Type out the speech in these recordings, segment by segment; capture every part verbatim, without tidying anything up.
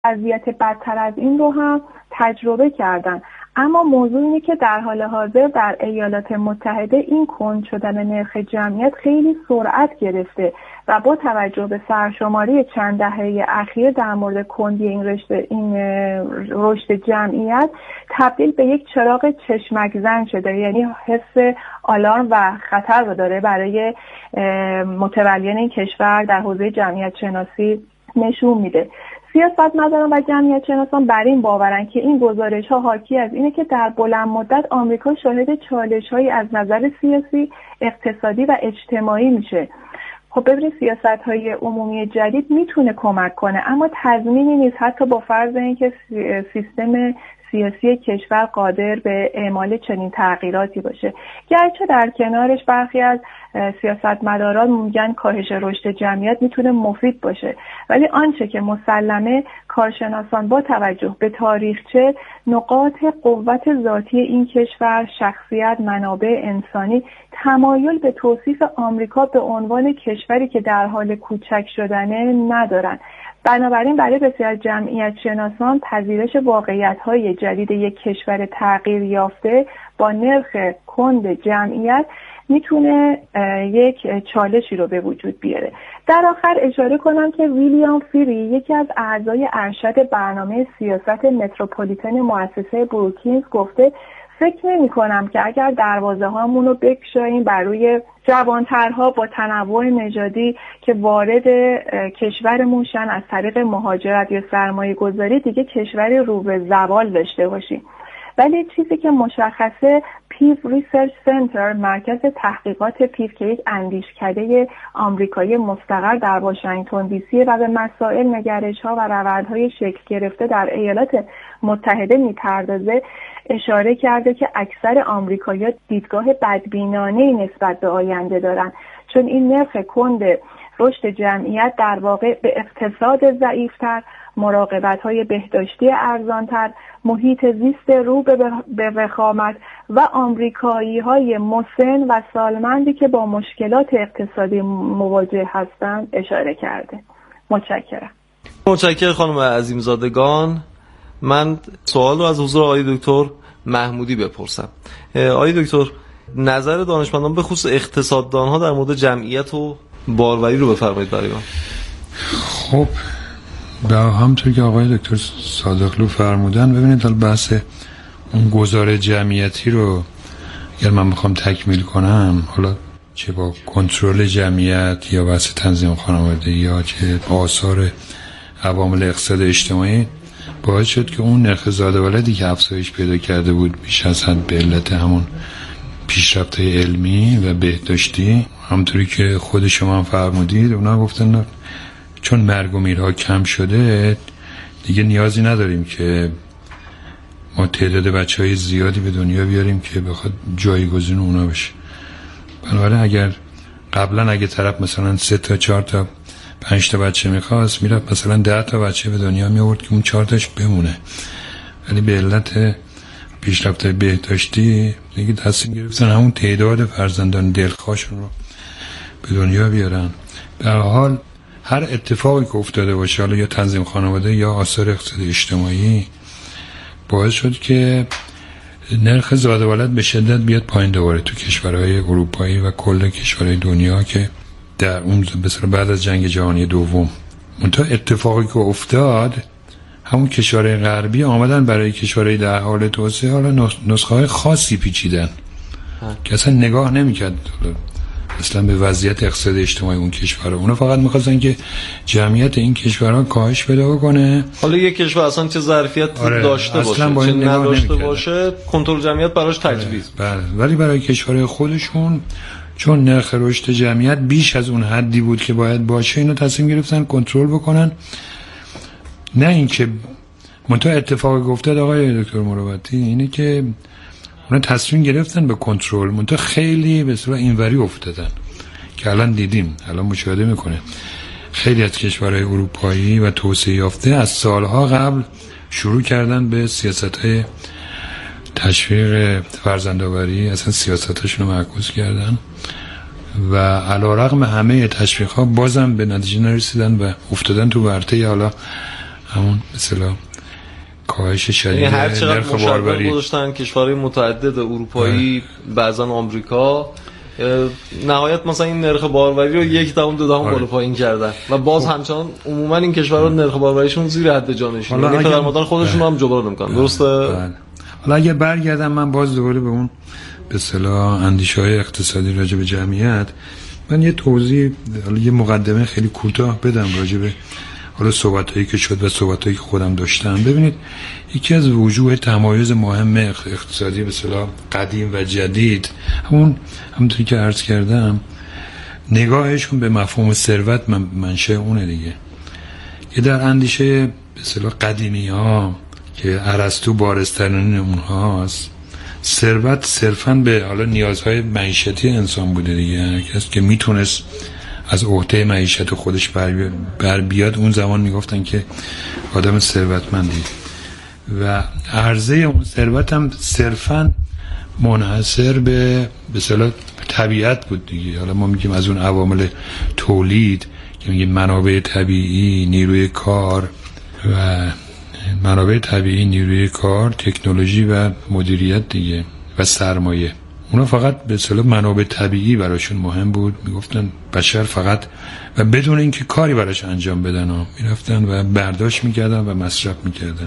وضعیت بدتر از این رو هم تجربه کردن. اما موضوع اینه که در حال حاضر در ایالات متحده این کند شدن نرخ جمعیت خیلی سرعت گرفته و با توجه به سرشماری چند دهه اخیر در مورد کندی این رشد این رشد جمعیت تبدیل به یک چراغ چشمک زن شده، یعنی حس آلارم و خطر رو داره برای متولیان این کشور در حوزه جمعیت شناسی نشون میده. سیاستمداران و جمعیت شناسان بر این باورن که این گزارش‌ها حاکی از اینه که در بلند مدت آمریکا شاهد چالش‌هایی از نظر سیاسی، اقتصادی و اجتماعی میشه. خب ببینید سیاست‌های عمومی جدید میتونه کمک کنه، اما تضمینی نیست حتی با فرض اینکه سیستم سیاسی کشور قادر به اعمال چنین تغییراتی باشه. گرچه در کنارش برخی از سیاستمداران میگن کاهش رشد جمعیت میتونه مفید باشه، ولی آنچه که مسلمه کارشناسان با توجه به تاریخچه، نقاط قوت ذاتی این کشور، شخصیت، منابع انسانی، تمایل به توصیف آمریکا به عنوان کشوری که در حال کوچک شدنه ندارن. بنابراین برای بسیار جمعیت شناسان پذیرش واقعیت‌های جدید یک کشور تغییر یافته با نرخ کند جمعیت میتونه یک چالشی رو به وجود بیاره. در آخر اشاره کنم که ویلیام فیری یکی از اعضای ارشد برنامه سیاست متروپولیتن مؤسسه بروکینز گفته فکر نمی کنم که اگر دروازه هامون رو بکشاییم برای جوانترها با تنوع نژادی که وارد کشورمون شن از طریق مهاجرت یا سرمایه گذاری، دیگه کشوری رو به زوال داشته باشیم. ولی چیزی که مشخصه، پیو ریسرچ سنتر، مرکز تحقیقات پیو که یک اندیشکده آمریکایی مستقر در واشنگتن دی سی و به مسائل نگرش‌ها و روندهای شکل گرفته در ایالات متحده می‌پردازه، اشاره کرده که اکثر آمریکایی‌ها دیدگاه بدبینانه‌ای نسبت به آینده دارن، چون این نرخ کند رشد جمعیت در واقع به اقتصاد ضعیف‌تر، مراقبت‌های بهداشتی ارزان‌تر، محیط زیست رو به وخامت و آمریکایی‌های مسن و سالمندی که با مشکلات اقتصادی مواجه هستند اشاره کرده. متشکرم. متشکرم خانم عظیمزادگان. من سوال رو از حضور آقای دکتر محمودی بپرسم. آقای دکتر، نظر دانشمندان به خصوص اقتصاددان‌ها در مورد جمعیت و باروری رو بفرمایید برای من. خب به همونطور که آقای دکتر صادقلو فرمودن، ببینید حالا بحث اون گزاره جمعیتی رو اگر من بخوام تکمیل کنم، حالا چه با کنترل جمعیت یا بحث تنظیم خانواده یا چه آثار عوامل اقتصاد اجتماعی، باعث شد که اون نرخ زاده ولدی که افزایش پیدا کرده بود بیش از حد به علت همون پیشرفت‌های علمی و بهداشتی، همونطوری که خود شما هم فرمودید، اونا گفتن چون مرگ و میرها کم شده دیگه نیازی نداریم که ما تعداد بچهای زیادی به دنیا بیاریم که بخواد جایگزین اونا بشه. بنابراین اگر قبلا اگه طرف مثلا سه تا چهار تا پنج تا بچه میخواست، میرفت مثلا ده تا بچه به دنیا میآورد که اون چهار تاش بمونه، ولی به علت پیشرفت‌های بهداشتی دیگه تصمیم گرفتن همون تعداد فرزندان دلخواهشون رو به دنیا بیارن. به هر حال هر اتفاقی که افتاده باشه، حالا یا تنظیم خانواده یا آثار اقتصادی اجتماعی، باعث شد که نرخ زاده ولد به شدت بیاد پایین دوباره تو کشورهای اروپایی و کل کشورهای دنیا که در اون بسیار بعد از جنگ جهانی دوم. منتها اتفاقی که افتاد، همون کشورهای غربی آمدن برای کشورهای در حال توسعه حالا نسخه های خاصی پیچیدن که اصلا نگاه نمی‌کرد اصلا به وضعیت اقتصادی اجتماعی اون کشورها. اونا فقط می‌خواستن که جمعیت این کشورها کاهش پیدا کنه. حالا یک کشور اصلا چه ظرفیت آره، داشته باشه چه نداشته باشه، کنترل جمعیت براش تجویز. بله. بله. ولی برای کشورهای خودشون چون نرخ رشد جمعیت بیش از اون حدی بود که باید باشه، اینا تصمیم گرفتن کنترل بکنن. نه اینکه منتها اتفاقی افتاد آقای دکتر مروتی اینه که اونا تصمیم گرفتن به کنترل، منتها خیلی به صورت اینوری افتادن که الان دیدیم، الان مشاهده میکنه خیلی از کشورهای اروپایی و توسعه یافته از سالها قبل شروع کردن به سیاست‌های تشویق فرزندآوری، اصلا سیاستاشون رو معکوس کردن و علیرغم همه تشویق‌ها بازم به نتیجه نرسیدن و افتادن تو ورطه حالا همون مثلا کاهش شدید هر چقدر نرخ باروری گذاشتن کشورهای متعدد اروپایی بعضا آمریکا، نهایت مثلا این نرخ باروری رو یک دهم دو دهم بالا پایین کردن و باز همچنان عموما این کشورها نرخ باروریشون زیر حد جانشینه، یعنی پدر مادر خودشون هم جبران نمی‌کنن. درسته؟ حالا اگه برگردم من باز دوباره به اون به اصطلاح اندیشه‌های اقتصادی راجع به جمعیت، من یه توضیح، حالا یه مقدمه خیلی کوتاه بدم راجع به حالا صحبتایی که شد و صحبتایی که خودم داشتم. ببینید یکی از وجوه تمایز مهم اقتصادی به اصطلاح قدیم و جدید، همون همونطوری که عرض کردم نگاهشون به مفهوم ثروت من منشأ اونه دیگه. که در اندیشه به اصطلاح قدیمی‌ها که ارسطو بارزترین اونهاست، ثروت صرفاً به حالا نیازهای معیشتی انسان بوده دیگه. کسی که میتونست از عهده معیشت خودش بر, بر بیاد اون زمان میگفتن که آدم ثروتمندی و عرضه اون ثروت هم صرفاً منحصر به به اصطلاح طبیعت بود دیگه. حالا ما میگیم از اون عوامل تولید که میگیم منابع طبیعی، نیروی کار و منابع طبیعی، نیروی کار، تکنولوژی و مدیریت دیگه و سرمایه. اونا فقط به اصطلاح منابع طبیعی براشون مهم بود. میگفتن بشر فقط و بدون اینکه کاری براش انجام بدن ها میرفتن و برداشت میکردن و مصرف میکردن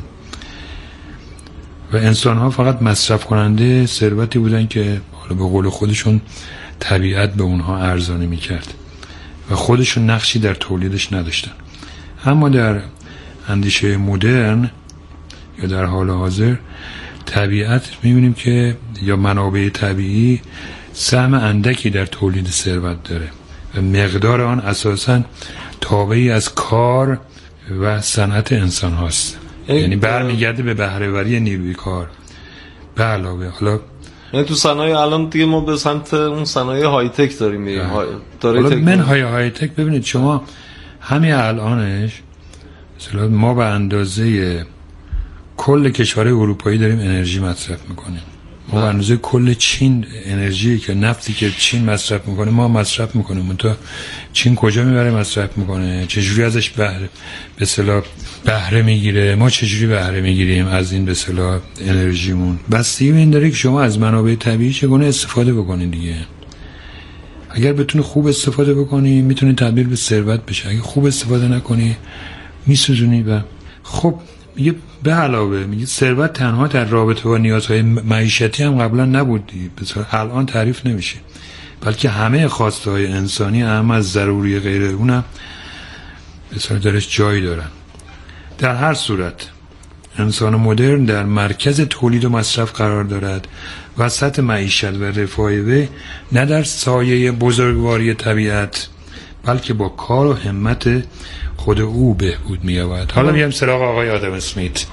و انسان ها فقط مصرف کننده ثروتی بودن که حالا به قول خودشون طبیعت به اونها ارزانی میکرد و خودشون نقشی در تولیدش نداشتن. اما در اندیشه مدرن یا در حال حاضر طبیعت میبینیم که یا منابع طبیعی سهم اندکی در تولید ثروت داره و مقدار آن اساساً تابعی از کار و صنعت انسان هاست، یعنی برمیگرده به بهره‌وری نیروی کار به علاوه. حالا یعنی تو صنایع الان دیگه ما به سمت اون صنایع های تک داریم میریم. حالا من های های تک ببینید شما همین الانش مثلا ما به اندازه کل کشورهای اروپایی داریم انرژی مصرف میکنیم. ما به اندازه کل چین انرژی که نفتی که چین مصرف میکنه ما مصرف میکنیم. منتها چین کجا میبره مصرف میکنه؟ چجوری ازش بهره به اصطلاح بهره میگیره؟ ما چجوری بهره میگیریم از این به اصطلاح انرژیمون؟ بستگی به این داره که شما از منابع طبیعی چگونه استفاده بکنید دیگه. اگر بتونی خوب استفاده بکنی میتونی تبدیل به ثروت بشه. اگه خوب استفاده نکنی میسوزونی. و خب میگه به علاوه میگه ثروت تنها در رابطه با نیازهای معیشتی هم قبلا نبودی، بسیار الان تعریف نمیشه، بلکه همه خواسته های انسانی هم از ضروری غیر اونم بسیار درش جایی دارن. در هر صورت انسان مدرن در مرکز تولید و مصرف قرار دارد، وسط معیشت و رفاه وی نه در سایه بزرگواری طبیعت بلکه با کار و همت خود او بهبود می‌یابد. حالا میام سراغ آقای آدم اسمیت.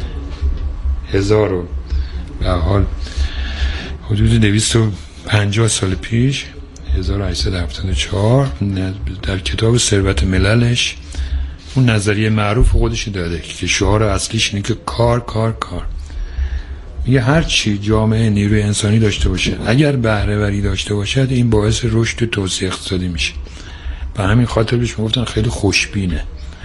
هزار و به حال حدود دویست و پنجاه سال پیش هزار و هشتصد و هفتاد و چهار در کتاب ثروت مللش اون نظریه معروف خودش داده که شعار اصلیش اینه که کار کار کار. میگه هر چی جامعه نیروی انسانی داشته باشه اگر بهره وری داشته باشد این باعث رشد و توسعه اقتصادی میشه. به همین خاطر بهش میگفتن خیلی خوشبینه.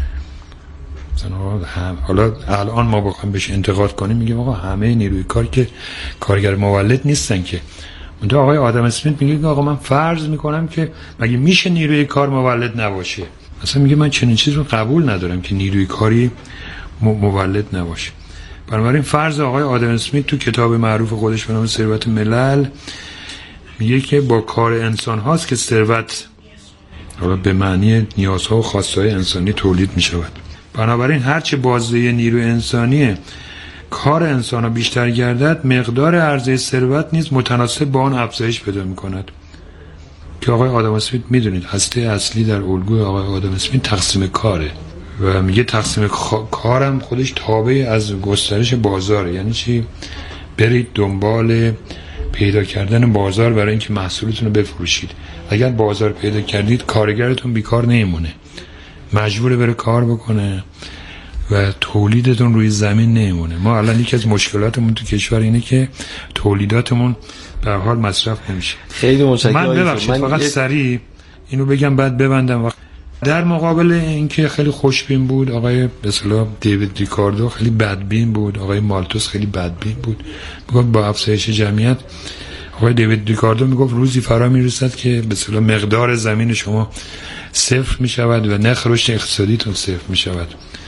حالا الان ما بخوایم بهش انتقاد کنیم میگیم آقا همه نیروی کار که کارگر مولد نیستن که. اونجا آقای آدم اسمیت میگه آقا من فرض میکنم که مگه میشه نیروی کار مولد نباشه؟ اصلا میگه من چنین چیز رو قبول ندارم که نیروی کاری مولد نباشه. بنابراین فرض آقای آدم اسمیت تو کتاب معروف خودش به نام ثروت ملل میگه که با کار انسان هاست که ثروت حالا به معنی نیازها و خواستهای انسانی تولید می شود. بنابراین هرچه بازده نیروی انسانی کار انسان ها بیشتر گردد مقدار عرضه ثروت نیز متناسب با آن افزایش پیدا می کند. که آقای آدم اسمیت می دونید هسته اصلی در الگوی آقای آدم اسمیت تقسیم کاره و میگه تقسیم خ... کارم خودش تابع از گسترش بازاره. یعنی چی؟ برید دنبال پیدا کردن بازار برای اینکه محصولتون رو بفروشید. اگر بازار پیدا کردید کارگرتون بیکار نمیمونه، مجبوره بره کار بکنه و تولیدتون روی زمین نمیمونه. ما الان یکی از مشکلاتمون تو کشور اینه که تولیداتمون به هر حال مصرف نمیشه. خیلی متشکرم. من ببخشید من فقط یه... سریع اینو بگم بعد ببندم. وقت در مقابل اینکه خیلی خوشبین بود آقای به اصطلاح دیوید ریکاردو خیلی بدبین بود، آقای مالتوس خیلی بدبین بود. میگفت با افزایش جمعیت، آقای دیوید ریکاردو میگفت روزی فرا میرسد که به اصطلاح مقدار زمین شما صفر میشود و نرخ رشد اقتصادیتون صفر میشود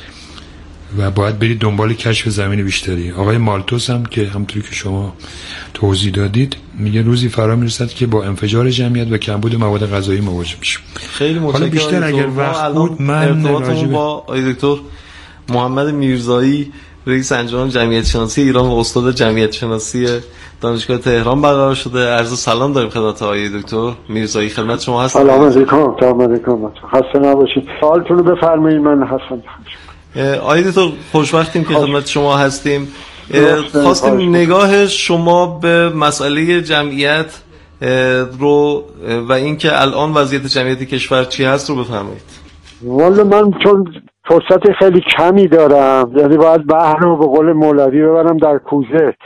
و باید برید دنبال کشف زمین بیشتری. آقای مالتوس هم که همونطوری که شما توضیح دادید میگه روزی فرا میرسد که با انفجار جمعیت و کمبود مواد غذایی مواجه میشیم. خیلی متشکرم. حالا بیشتر اگر وقت بود من ارتباطمون با آقای دکتر محمد میرزایی رئیس انجمن جمعیت شناسی ایران و استاد جمعیت شناسی دانشگاه تهران برقرار شده. عرض سلام داریم خدمت آقای دکتر میرزایی. خدمت شما هستم. سلام علیکم. سلام علیکم. خسته نباشید. سوالتون رو بفرمایید. من هستم. آقای دکتر خوشوقتیم که خدمت شما هستیم. خواستیم نگاه شما به مسئله جمعیت رو و اینکه الان وضعیت جمعیت کشور چی هست رو بفرمایید. والا من چون فرصت خیلی کمی دارم، یعنی باید بحر رو به قول مولوی ببرم در کوزه.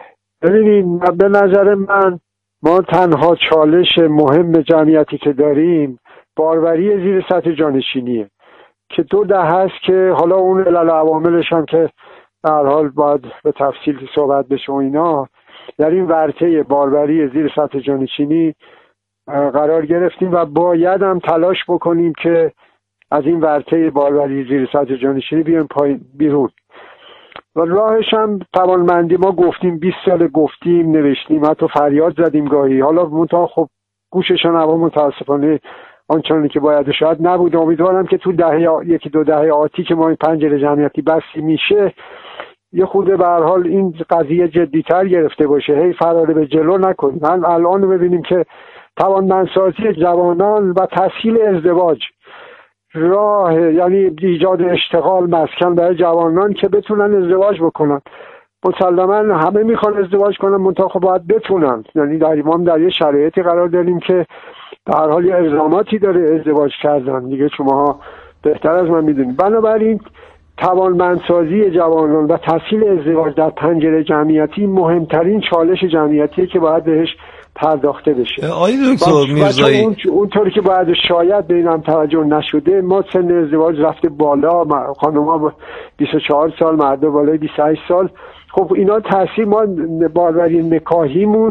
ببینید به نظر من ما تنها چالش مهم جمعیتی که داریم باروری زیر سطح جانشینیه که دو دهه است که حالا اون علل و عواملش هم که در حال باید به تفصیل صحبت بشه و اینا، در این ورطه باروری زیر سطح جانشینی قرار گرفتیم و باید هم تلاش بکنیم که از این ورطه باروری زیر سطح جانشینی بیایم پایین بیرون. و راهش هم توانمندی. ما گفتیم بیست سال گفتیم نوشتیم حتی فریاد زدیم گاهی، حالا منتها خب گوششان هوا متاسفانه آنچنانی که باید شاید نبود. امیدوارم که تو دهه یکی دو دهه آتی که ما این پنجره جمعیتی بسته میشه یه خود به هر حال این قضیه جدی‌تر گرفته باشه، هی فرار به جلو نکنیم. من الان رو ببینیم که توانمندسازی جوانان و تسهیل ازدواج راه، یعنی ایجاد اشتغال مسکن برای جوانان که بتونن ازدواج بکنن. مسلما همه میخوان ازدواج کنن منتها خب باید بتونن، یعنی در امام در یه شرایطی قرار داریم که در حال یه الزاماتی داره ازدواج کردن دیگه، شماها بهتر از من میدونید. بنابراین توانمندسازی جوانان و تسهیل ازدواج در پنجره جمعیتی مهمترین چالش جمعیتیه که باید بهش پرداخته بشه. آقای دکتر میرزایی اون اونطوری که باید شاید به اینم توجه نشده، ما سن ازدواج رفته بالا، خانم‌ها بیست و چهار سال، مردا بالای بیست و هشت سال. خب اینا تاثیر ما باروری نکاحیمون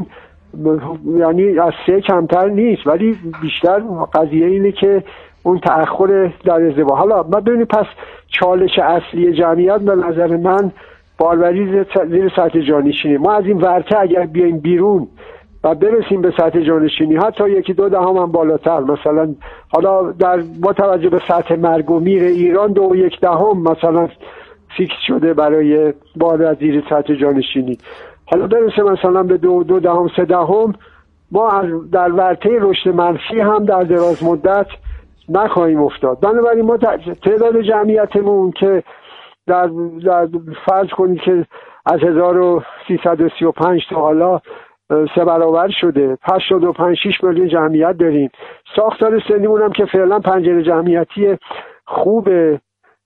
یعنی از سه کمتر نیست، ولی بیشتر قضیه اینه که اون تأخر در ازدواج. حالا ما ببینید پس چالش اصلی جمعیت به نظر من باروری زیر سطح جانشینی. ما از این ورطه اگر بیایم بیرون و برسیم به سطح جانشینی حتی یکی دو دهم هم بالاتر، مثلا حالا در با توجه به سطح مرگ و میر ایران دو و یک دهم مثلا فیکس شده برای بالا زیر سطح جانشینی، حالا برسه مثلا به دو دو دهم سه دهم، ما از در ورطه رشد منفی هم در دراز مدت نخواهیم افتاد. بنابراین ما تعداد جمعیتمون که در, در فرض کنید که از هزار و سیصد و سی و پنج تا حالا سه برابر شده، هشتاد و پنج شش میلیون جمعیت داریم. ساختار سنیمون هم که فعلا پنجره جمعیتی خوبه،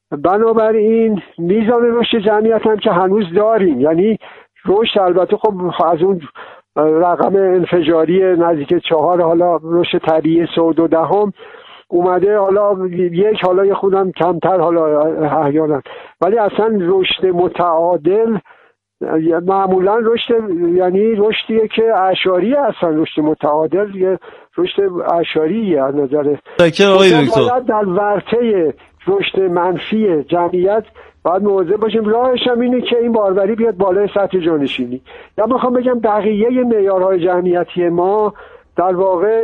بنابراین میزان رشد جمعیت هم که هنوز داریم، یعنی رشد البته خب از اون رقم انفجاری نزدیک چهار حالا رشد طبیعی سه و دو دهم اومده، حالا یک حالا یه خودم کمتر حالا احیانا، ولی اصلا رشد متعادل معمولا رشد یعنی رشدیه که اعشاریه، اصلا رشد متعادل یه رشد اعشاریه از نظر آقای دکتر. در ورطه رشد منفی جمعیت باید مواظب باشیم. راهش هم اینه که این باروری بیاد بالای سطح جانشینی. یا میخوام بگم بقیه معیارهای جمعیتی ما در واقع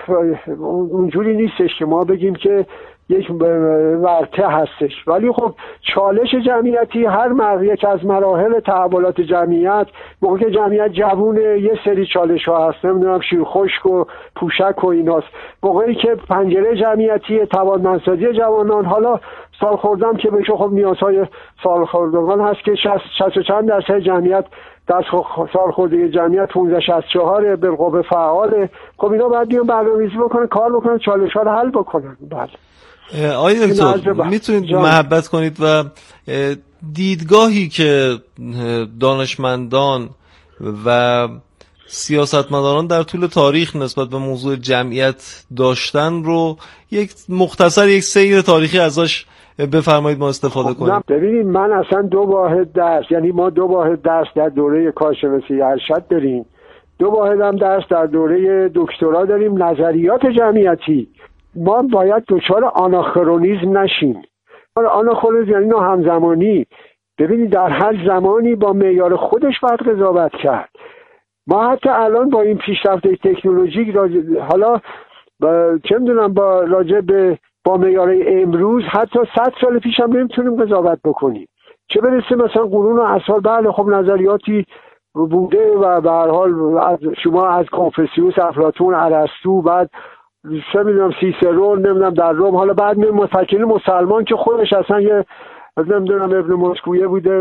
اونجوری نیستش که ما بگیم که یک ورطه هستش، ولی خب چالش جمعیتی هر مر... یک از مراحل تحولات جمعیت، موقعی که جمعیت جوونه یه سری چالش ها هست، نمیدونم شیر خشک و پوشک و ایناست، موقعی که پنجره جمعیتی توانمندسازی جوانان، حالا سال خوردم که بشه خب نیازهای سال خوردگان هست که شصت و چند درصد جمعیت دست سال خوردگی جمعیت پانزده شصت و چهار بالقوه فعاله. خب اینا باید بیان برنامه‌ریزی بکنن، کار بکنن، چالش ها رو حل بکنن. بله آقای دکتر میتونید محبت کنید و دیدگاهی که دانشمندان و سیاستمداران در طول تاریخ نسبت به موضوع جمعیت داشتن رو یک مختصر یک سیر تاریخی ازش بفرمایید ما استفاده کنیم. نه ببینید، من اصلا دو واحد درس، یعنی ما دو واحد درس در دوره کارشناسی ارشد داریم، دو واحد هم درس در دوره دکترا داریم، نظریات جمعیتی. ما باید دچار آناخرونیسم نشیم. آناخرونیسم یعنی نه همزمانی. ببینید در هر زمانی با معیار خودش باید قضاوت کرد. ما حتی الان با این پیشرفت تکنولوژیک حالا چه میدونم با راجع به با معیارهای امروز حتی صد سال پیش هم نمیتونیم قضاوت بکنیم، چه برسه مثلا قرون و اسحار. بله خب نظریاتی بوده و به هر حال از شما از کنفوسیوس، افلاطون، ارسطو، بعد چه میدونم سیسرون، نمیدونم در روم، حالا بعد مفکرین مسلمان که خودش اصلا یه نمیدونم ابن مسکویه بوده،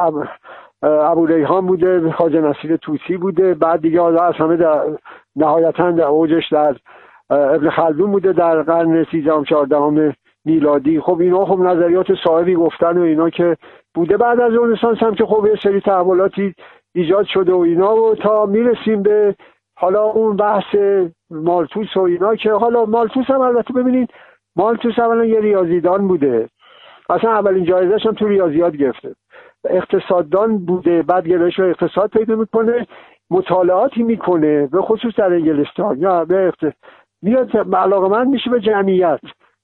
ابو ریحان بوده، خواجه نصیر طوسی بوده، بعد دیگه از همه در نهایتاً در اوجش در ابن خلدون بوده در قرن سیزدهم چهاردهم میلادی. خب اینا خب نظریات صاحبی گفتن و اینا که بوده. بعد از رنسانس هم که خب یه سری تحولاتی ایجاد شده و اینا، و تا میرسیم به حالا اون بحث مالتوس و اینا که حالا مالتوس هم البته ببینید مالتوس اولا یه ریاضیدان بوده، اصلا اولین جایزه‌اش هم تو ریاضیات گرفته، اقتصاددان بوده، بعد گرایش به اقتصاد پیدا میکنه، مطالعاتی میکنه به خصوص در انگلستان، یا به اقتصاد میاد علاقه‌مند میشه به جمعیت.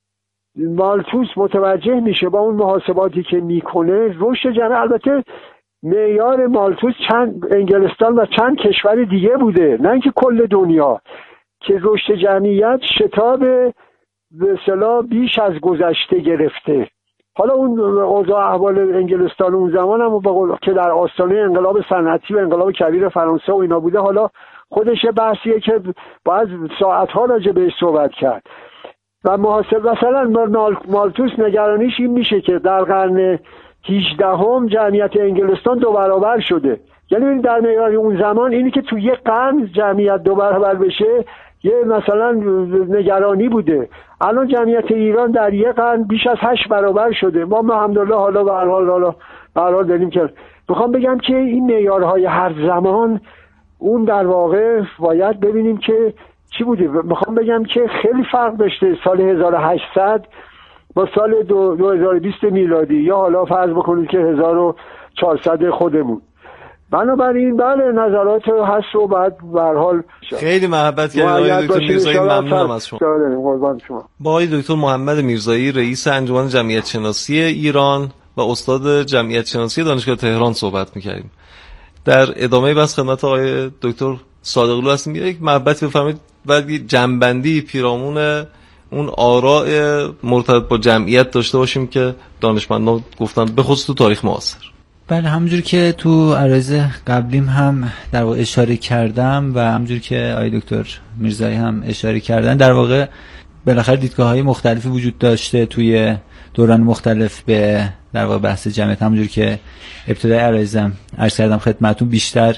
مالتوس متوجه میشه با اون محاسباتی که میکنه رشد جمعیت. البته معیار مالتوس چند انگلستان و چند کشور دیگه بوده، نه اینکه کل دنیا، که رشد جمعیت شتاب به اصطلاح بیش از گذشته گرفته. حالا اون اوضاع احوال انگلستان اون زمان هم بقول که در آستانه انقلاب صنعتی و انقلاب کبیر فرانسه و اینا بوده، حالا خودش بحثیه که باید ساعتها راجع بهش صحبت کرد. و محاسب مثلا مالتوس نگرانیش این میشه که در قرن هجدهم جمعیت انگلستان دو برابر شده. یعنی در معیار اون زمان اینی که تو یک قرن جمعیت دو برابر بشه یه مثلا نگرانی بوده. الان جمعیت ایران در یک قرن بیش از هشت برابر شده. ما الحمدلله حالا به هر حال حالا به هر حال داریم که میخوام بگم که این معیارهای هر زمان اون در واقع باید ببینیم که چی بوده. میخوام بگم که خیلی فرق داشته سال هزار و هشتصد با سال دو هزار و بیست میلادی، یا حالا فرض بکنید که هزار و چهارصد خودمون. بنابراین بله نظرات هست و بعد به هر حال خیلی محبت کردید آقای دکتر میرزایی، ممنونم از شما. شما با آقای دکتر محمد میرزایی رئیس انجمن جمعیت شناسی ایران و استاد جمعیت شناسی دانشگاه تهران صحبت می‌کردیم. در ادامه بحث خدمت آقای دکتر صادقلو هستیم. یک محبت بفرمایید و جنبندی پیرامون اون آراء مرتبط با جمعیت داشته باشیم که دانشمندان گفتن به خصوص تو تاریخ معاصر. بله، همونجور که تو عرایض قبلیم هم در واقع اشاره کردم و همونجور که آقای دکتر میرزایی هم اشاره کردن، در واقع بالاخره دیدگاه‌های مختلفی وجود داشته توی دوران مختلف به در واقع بحث جمعیت. همونجور که ابتدای عرایضم عرض کردم خدمتتون، بیشتر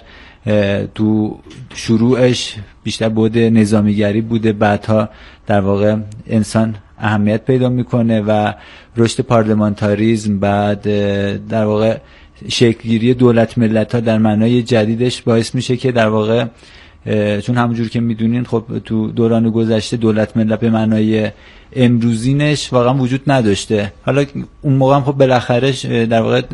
تو شروعش بیشتر بود نظامیگری بوده، بعدها در واقع انسان اهمیت پیدا میکنه و رشد پارلمانتاریزم، بعد در واقع شکلگیری دولت ملت ها در معنای جدیدش باعث میشه که در واقع چون همونجور که میدونین خب تو دوران گذشته دولت ملت به معنای امروزینش واقعا وجود نداشته. حالا اون موقع هم خب بالاخره در واقع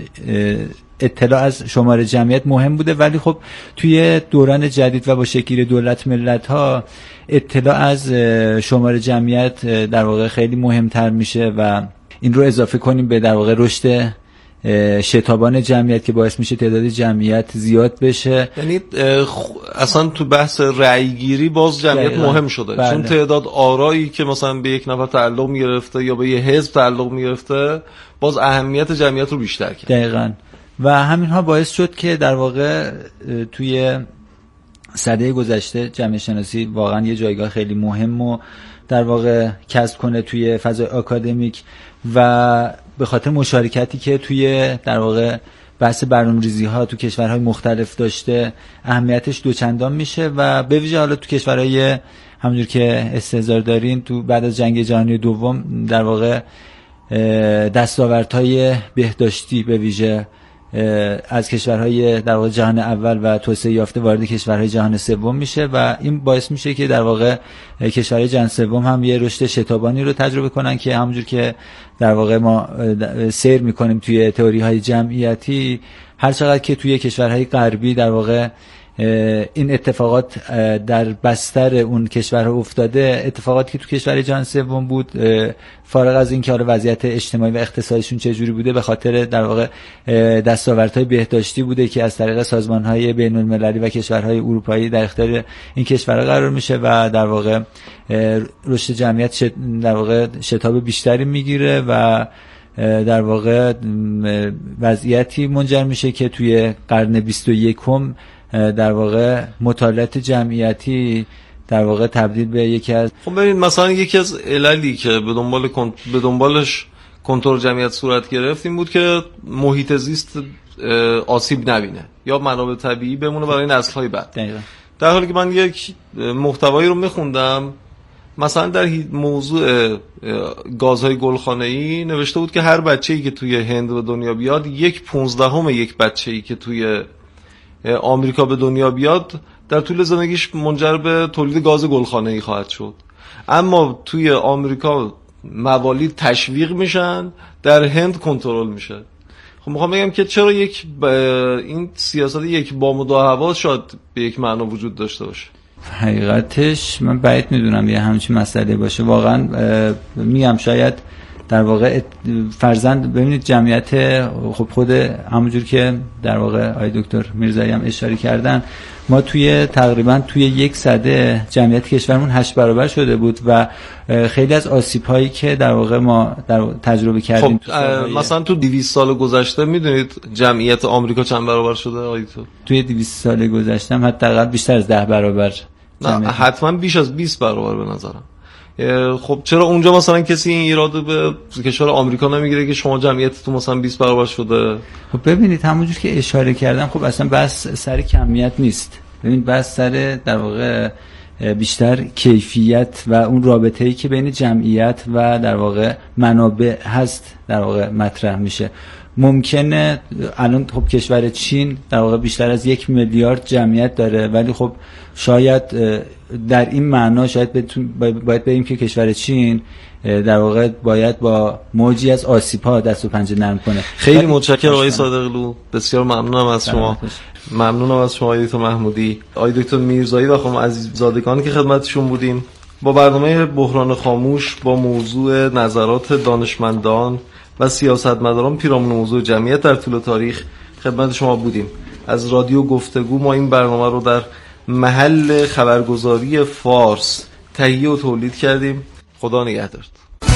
اطلاع از شماره جمعیت مهم بوده، ولی خب توی دوران جدید و با شکل دولت ملت ها اطلاع از شماره جمعیت در واقع خیلی مهمتر میشه و این رو اضافه کنیم به در واقع رشد شتابان جمعیت که باعث میشه تعداد جمعیت زیاد بشه. یعنی اصلا تو بحث رأی گیری باز جمعیت مهم شده. بله. چون تعداد آرایی که مثلا به یک نفر تعلق میگرفته یا به یه حزب تعلق میگرفته باز اهمیت جمعیت رو بیشتر کرد. دقیقاً. و همینها باعث شد که در واقع توی سده گذشته جمعیت شناسی واقعا یه جایگاه خیلی مهم و در واقع کسب کنه توی فضای آکادمیک و به خاطر مشارکتی که توی در واقع بحث برنامه‌ریزی ها تو کشورهای مختلف داشته اهمیتش دوچندان میشه و به ویژه حالا تو کشورهای همونجور که استحضار دارین تو بعد از جنگ جهانی دوم در واقع دستاوردهای بهداشتی به ویژه از کشورهای در واقع جهان اول و توسعه یافته وارد کشورهای جهان سوم میشه و این باعث میشه که در واقع کشورهای جهان سوم هم یه رشد شتابانی رو تجربه کنن که همونجور که در واقع ما سیر میکنیم توی تئوری‌های جمعیتی، هر چقدر که توی کشورهای غربی در واقع این اتفاقات در بستر اون کشورها افتاده، اتفاقاتی که تو کشور جهان سوم بود فارغ از اینکه حالا وضعیت اجتماعی و اقتصادیشون چجوری بوده، به خاطر در واقع دستاوردهای بهداشتی بوده که از طریق سازمان‌های بین‌المللی و کشورهای اروپایی در اختیار این کشورها قرار میشه و در واقع رشد جمعیت در واقع شتاب بیشتری میگیره و در واقع وضعیتی منجر میشه که توی قرن بیست و یکم در واقع مطالعات جمعیتی در واقع تبدیل به یکی از خب ببینید مثلا یکی از عللی که به دنبال به دنبالش کنترل جمعیت صورت گرفت این بود که محیط زیست آسیب نبینه یا منابع طبیعی بمونه برای نسل‌های بعد. دقیقاً. در حالی که من یک محتوایی رو میخوندم مثلا در موضوع گازهای گلخانه‌ای نوشته بود که هر بچه‌ای که توی هند به دنیا بیاد یک پونزدهم یک بچه‌ای که توی آمریکا به دنیا بیاد در طول زندگیش منجر به تولید گاز گلخانه‌ای خواهد شد. اما توی آمریکا موالید تشویق میشن، در هند کنترل میشه. خب میخوام بگم که چرا یک ب... این سیاست یک بام و دو شاید به یک معنا وجود داشته باشه. حقیقتش من بعید میدونم یه همچین مسئله باشه. واقعا میگم شاید در واقع فرزند ببینید جمعیت خب خود همونجور که در واقع آقای دکتر میرزایی هم اشاره کردن، ما توی تقریبا توی یک سده جمعیت کشورمون هشت برابر شده بود و خیلی از آسیب هایی که در واقع ما در تجربه کردیم خب مثلا تو دویست سال گذشته میدونید جمعیت آمریکا چند برابر شده آقای تو؟ توی دویست سال گذشته هم حداقل بیشتر از ده برابر. نه حتما بیش از بیست برابر به نظرم. خب چرا اونجا مثلا کسی این ایرادو به کشور آمریکا نمیگیره که شما جمعیتتون مثلا بیست برابر شده؟ خب ببینید همونجور که اشاره کردم خب اصلا بس سر کمیت نیست. ببینید بس سر در واقع بیشتر کیفیت و اون رابطه‌ای که بین جمعیت و در واقع منابع هست در واقع مطرح میشه. ممکنه الان خب کشور چین در واقع بیشتر از یک میلیارد جمعیت داره، ولی خب شاید در این معنا شاید باید بگیم که کشور چین در واقع باید با موجی از آسیب‌ها دست و پنجه نرم کنه. خیلی متشکرم آقای صادقلو، بسیار ممنونم از شما. ممنونم از شما آقای دکتر محمودی، آقای دکتر میرزایی و خانم عزیززادگان که خدمتشون بودیم. با برنامه بحران خاموش با موضوع نظرات دانشمندان و سیاستمداران پیرامون موضوع جمعیت در طول تاریخ خدمت شما بودیم. از رادیو گفتگو ما این برنامه رو در محل خبرگزاری فارس تهیه و تولید کردیم. خدا نگهدار.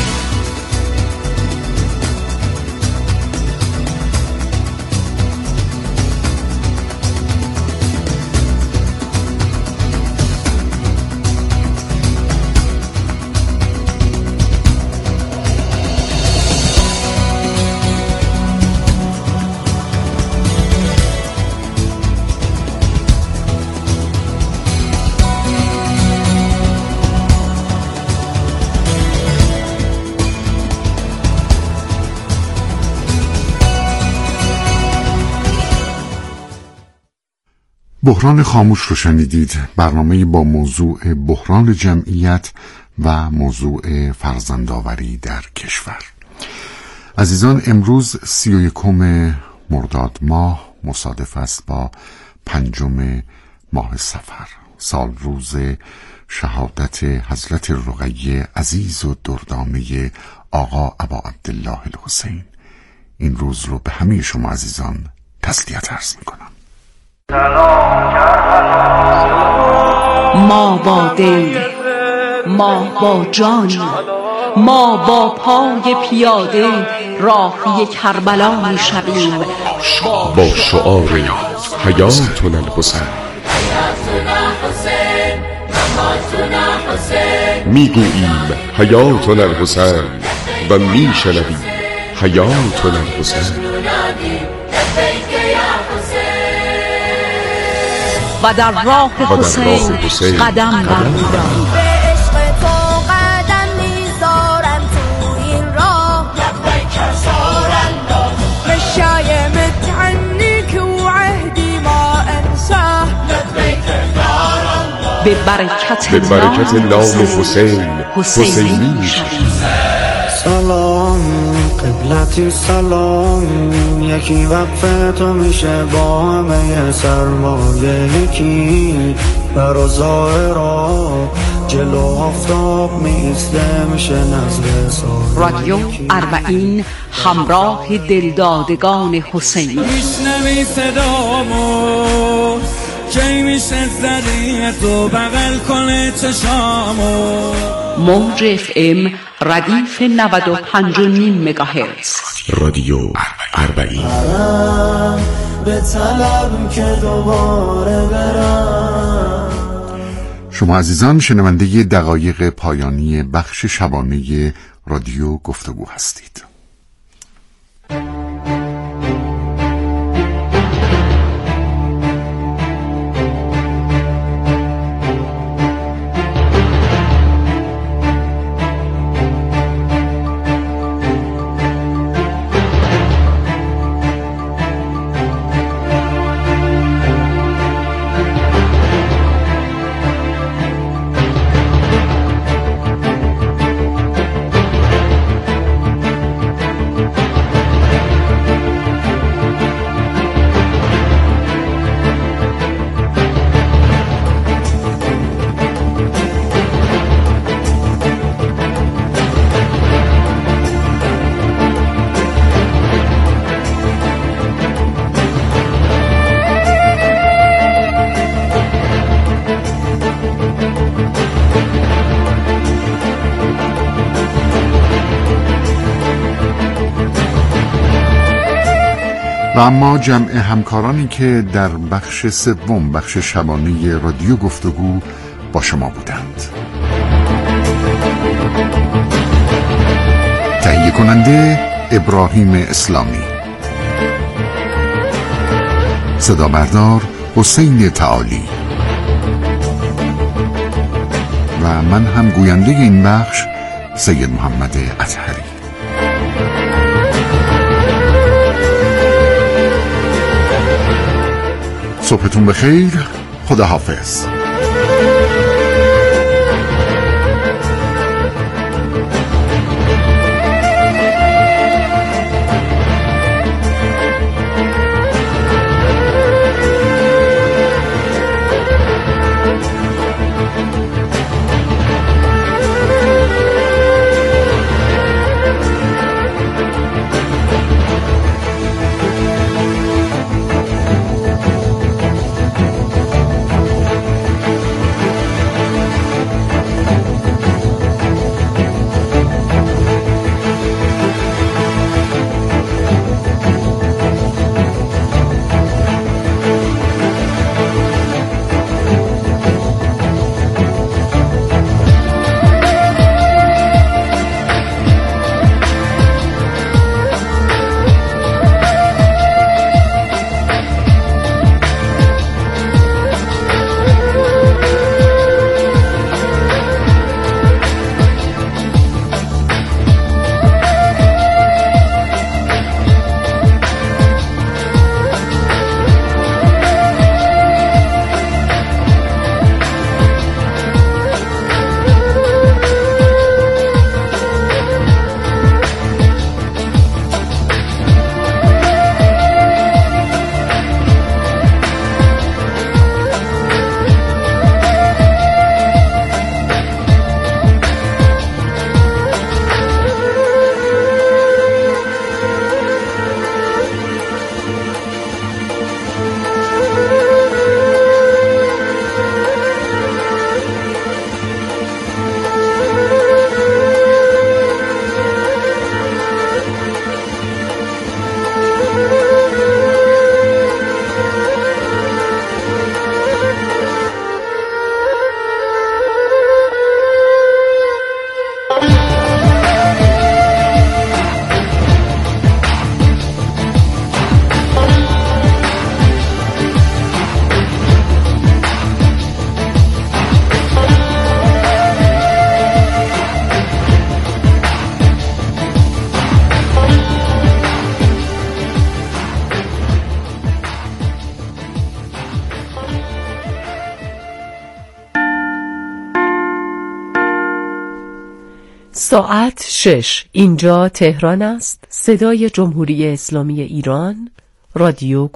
بحران خاموش رو شنیدید، برنامه با موضوع بحران جمعیت و موضوع فرزندآوری در کشور. عزیزان، امروز سی و یکم مرداد ماه مصادف است با پنجم ماه صفر، سال روز شهادت حضرت رقیه عزیز و دردانه آقا ابا عبدالله الحسین. این روز رو به همه شما عزیزان تسلیت عرض میکنم. ما با دل، ما با جان، ما با پای پیاده راهی کربلا می شویم با شعار حیاتنا الحسین. می گوییم حیاتنا الحسین و می شنویم حیاتنا الحسین. و در راه حسین قدم برمی‌داریم. به عشق تو قدم میذارم تو این راه، لبیک رسول الله مشای متعن به برکت, به برکت نام حسین حسینی میشویم. سلام قبلتی سلام، یکی وقفه تو میشه با همه سرمایه، یکی بر ظاهرا جلو آفتاب میسته میشه نظر سال. رادیو اربعین همراه دلدادگان حسینی. میشنوی صدامو کی میشه زدی تو بغل کنه چشامو. موج اف ام ردیف نود و پنج و نیم مگاهرتز. رادیو اربعین. به طلب که دوباره برم. شما عزیزان شنونده دقایق پایانی بخش شبانه رادیو گفتگو هستید. و اما جمع همکارانی که در بخش سوم بخش شبانه رادیو گفتگو با شما بودند. تهیه کننده ابراهیم اسلامی، صدا بردار حسین تعالی و من هم گوینده این بخش سید محمد اطهری. صبحتون بخیر. خدا حافظ. ساعت شش. اینجا تهران است. صدای جمهوری اسلامی ایران. رادیو